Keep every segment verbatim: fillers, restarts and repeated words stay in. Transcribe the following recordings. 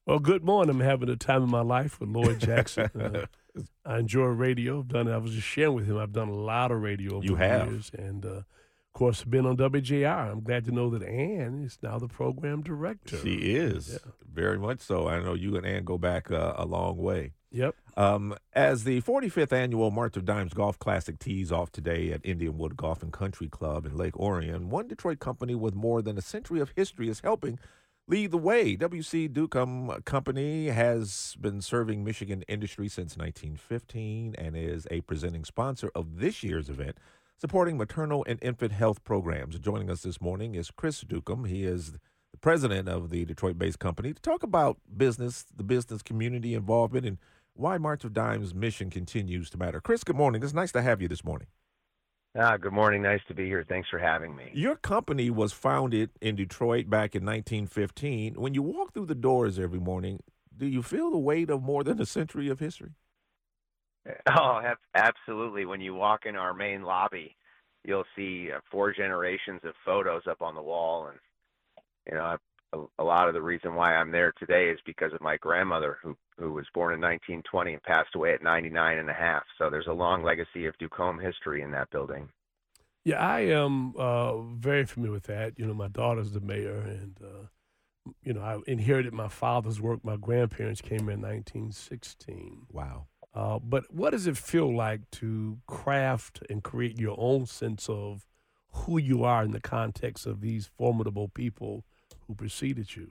Well, good morning. I'm having the time of my life with Lloyd Jackson. Uh, I enjoy radio. I've done. I was just sharing with him. I've done a lot of radio over You the have. years, and uh, of course, been on W J R. I'm glad to know that Ann is now the program director. She is Yeah. very much so. I know you and Ann go back uh, a long way. Yep. Um, as the forty-fifth annual March of Dimes Golf Classic tees off today at Indianwood Golf and Country Club in Lake Orion, one Detroit company with more than a century of history is helping lead the way. W C. Ducombe Company has been serving Michigan industry since nineteen fifteen and is a presenting sponsor of this year's event, supporting maternal and infant health programs. Joining us this morning is Chris Ducombe. He is the president of the Detroit-based company to talk about business, the business community involvement, and why March of Dimes' mission continues to matter. Chris, good morning. It's nice to have you this morning. Ah, good morning. Nice to be here. Thanks for having me. Your company was founded in Detroit back in nineteen fifteen. When you walk through the doors every morning, do you feel the weight of more than a century of history? Oh, ab- absolutely. When you walk in our main lobby, you'll see uh, four generations of photos up on the wall. And, you know, a, a lot of the reason why I'm there today is because of my grandmother, who, who was born in nineteen twenty and passed away at ninety-nine and a half. So there's a long legacy of Ducombe history in that building. Yeah, I am uh, very familiar with that. You know, my daughter's the mayor, and uh, you know, I inherited my father's work. My grandparents came in nineteen sixteen. Wow. Uh, but what does it feel like to craft and create your own sense of who you are in the context of these formidable people who preceded you?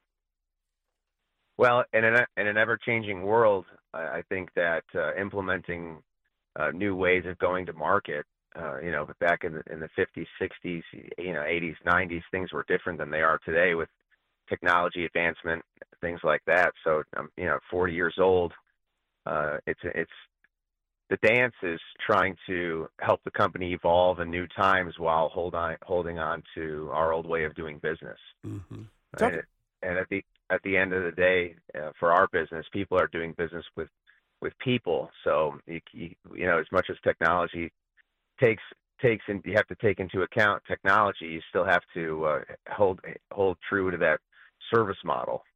Well, in an, in an ever-changing world, I, I think that uh, implementing uh, new ways of going to market, uh, you know, back in the, in the fifties, sixties, you know, eighties, nineties, things were different than they are today with technology advancement, things like that. So, I'm, you know, forty years old. Uh, it's it's the dance is trying to help the company evolve in new times while hold on, holding on to our old way of doing business. Mm-hmm. And, and at the at the end of the day, uh, for our business, people are doing business with with people. So you, you, you know, as much as technology takes takes and you have to take into account technology, you still have to uh, hold hold true to that service model.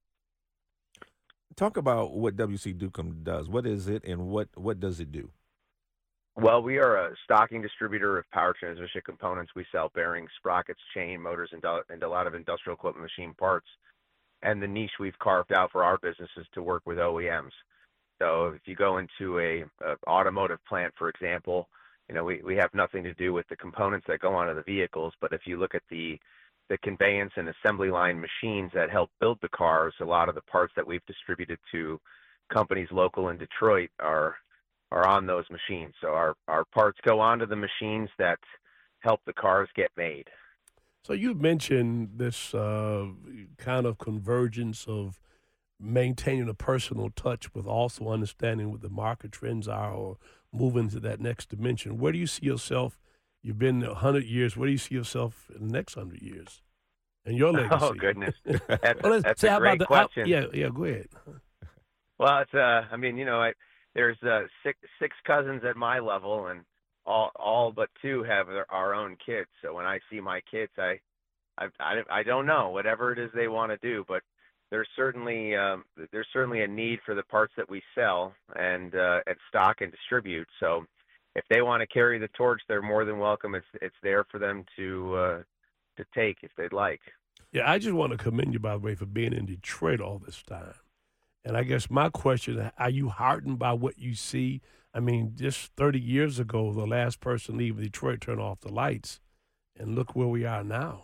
Talk about what W C. Ducombe does. What is it, and what, what does it do? Well, we are a stocking distributor of power transmission components. We sell bearings, sprockets, chain, motors, and, and a lot of industrial equipment machine parts. And the niche we've carved out for our business is to work with O E Ms. So if you go into a, a automotive plant, for example, you know, we, we have nothing to do with the components that go onto the vehicles. But if you look at the the conveyance and assembly line machines that help build the cars, a lot of the parts that we've distributed to companies local in Detroit are are on those machines. So our, our parts go onto the machines that help the cars get made. So you mentioned this uh, kind of convergence of maintaining a personal touch with also understanding what the market trends are or moving to that next dimension. Where do you see yourself? You've been one hundred years. Where do you see yourself in the next one hundred years? And your legacy? Oh, goodness. That's, well, that's say, a how great about the, question. How, yeah, yeah, go ahead. Well, it's, uh, I mean, you know, I, there's uh, six, six cousins at my level, and all, all but two have their, our own kids. So when I see my kids, I, I, I, I don't know, whatever it is they want to do, but there's certainly um, there's certainly a need for the parts that we sell and uh, and stock and distribute. So if they want to carry the torch, they're more than welcome. It's it's there for them to uh, to take if they'd like. Yeah, I just want to commend you, by the way, for being in Detroit all this time. And I guess my question, are you heartened by what you see? I mean, just thirty years ago, the last person leaving Detroit turned off the lights, and look where we are now.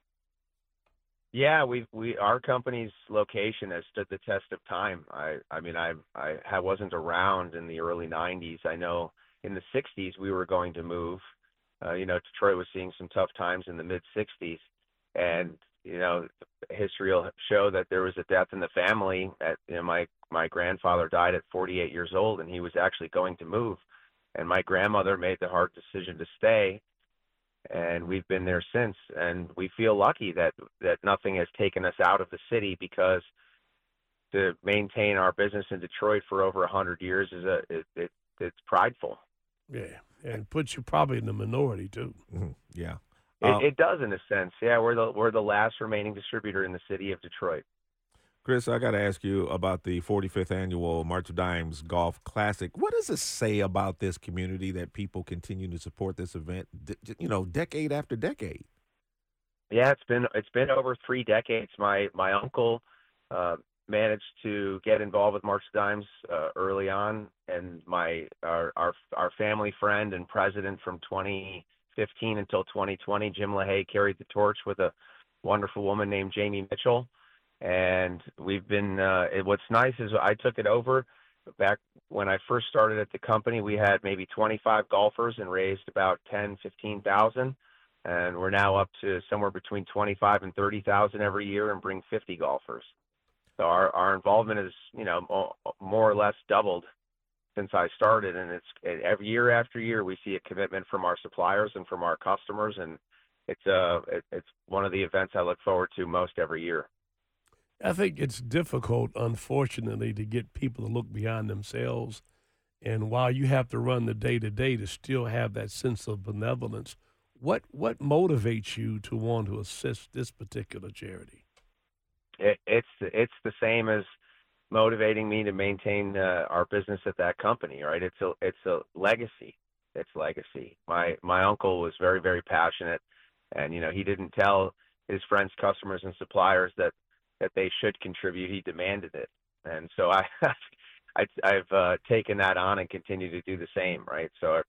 Yeah, we we our company's location has stood the test of time. I I mean I I wasn't around in the early nineties. I know in the sixties we were going to move. Uh, you know, Detroit was seeing some tough times in the mid sixties, and you know, history will show that there was a death in the family. At you know, my my grandfather died at forty-eight years old, and he was actually going to move, and my grandmother made the hard decision to stay. And we've been there since, and we feel lucky that, that nothing has taken us out of the city, because to maintain our business in Detroit for over a hundred years is a it, it it's prideful. Yeah, and puts you probably in the minority too. Mm-hmm. Yeah, it, um, it does in a sense. Yeah, we're the we're the last remaining distributor in the city of Detroit. Chris, I got to ask you about the forty-fifth annual March of Dimes Golf Classic. What does it say about this community that people continue to support this event, d- you know, decade after decade? Yeah, it's been it's been over three decades. My my uncle uh, managed to get involved with March of Dimes uh, early on, and my our, our our family friend and president from twenty fifteen until twenty twenty, Jim LaHaye, carried the torch with a wonderful woman named Jamie Mitchell. And we've been, uh, it, what's nice is I took it over back when I first started at the company. We had maybe twenty-five golfers and raised about ten, fifteen thousand. And we're now up to somewhere between twenty-five and thirty thousand every year and bring fifty golfers. So our, our involvement is, you know, more or less doubled since I started. And it's every year after year, we see a commitment from our suppliers and from our customers. And it's, uh, it, it's one of the events I look forward to most every year. I think it's difficult, unfortunately, to get people to look beyond themselves. And while you have to run the day-to-day to still have that sense of benevolence, what what motivates you to want to assist this particular charity? It, it's it's the same as motivating me to maintain uh, our business at that company, right? It's a it's a legacy. It's legacy. My my uncle was very very passionate, and you know he didn't tell his friends, customers, and suppliers that. that they should contribute. He demanded it. And so I, I I've uh, taken that on and continue to do the same, right? So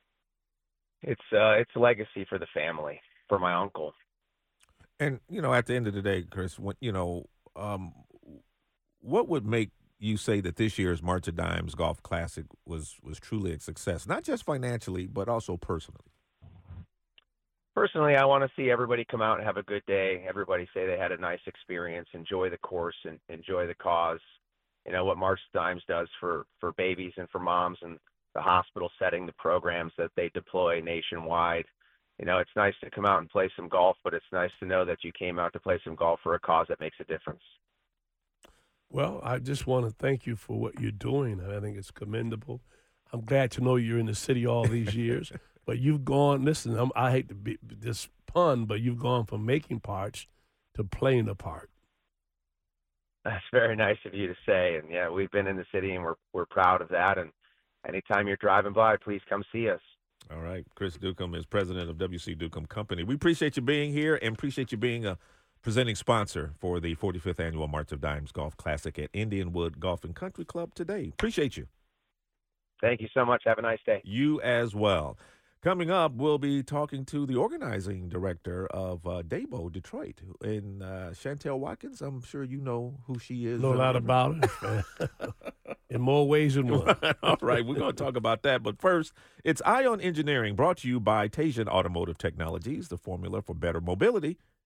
it's uh, it's a legacy for the family, for my uncle. And, you know, at the end of the day, Chris, when, you know, um, what would make you say that this year's March of Dimes Golf Classic was, was truly a success, not just financially, but also personally? Personally, I want to see everybody come out and have a good day. Everybody say they had a nice experience, enjoy the course, and enjoy the cause. You know, what March of Dimes does for, for babies and for moms and the hospital setting, the programs that they deploy nationwide. You know, it's nice to come out and play some golf, but it's nice to know that you came out to play some golf for a cause that makes a difference. Well, I just want to thank you for what you're doing. I think it's commendable. I'm glad to know you're in the city all these years. But you've gone, listen, I'm, I hate to be this pun, but you've gone from making parts to playing the part. That's very nice of you to say. And, yeah, we've been in the city, and we're we're proud of that. And anytime you're driving by, please come see us. All right. Chris Ducombe is president of W C. Ducombe Company. We appreciate you being here and appreciate you being a presenting sponsor for the forty-fifth Annual March of Dimes Golf Classic at Indianwood Golf and Country Club today. Appreciate you. Thank you so much. Have a nice day. You as well. Coming up, we'll be talking to the organizing director of uh, Daybo Detroit, in uh, Chantel Watkins. I'm sure you know who she is. Know a lot about her in more ways than one. All right, we're going to talk about that. But first, it's Ion Engineering, brought to you by Tasian Automotive Technologies, the formula for better mobility